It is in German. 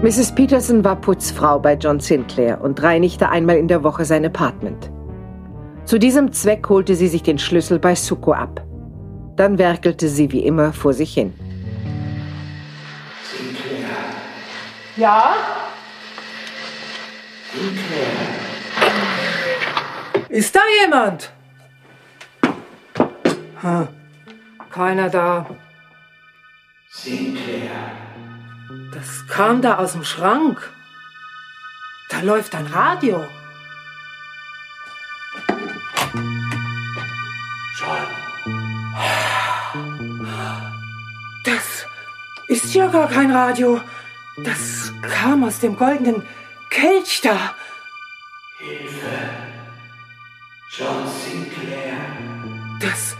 Mrs. Peterson war Putzfrau bei John Sinclair und reinigte einmal in der Woche sein Apartment. Zu diesem Zweck holte sie sich den Schlüssel bei Suko ab. Dann werkelte sie wie immer vor sich hin. Sinclair. Ja? Sinclair. Ist da jemand? Keiner da. Sinclair. Das kam da aus dem Schrank. Da läuft ein Radio. John. Das ist ja gar kein Radio. Das kam aus dem goldenen Kelch da. Hilfe. John Sinclair. Das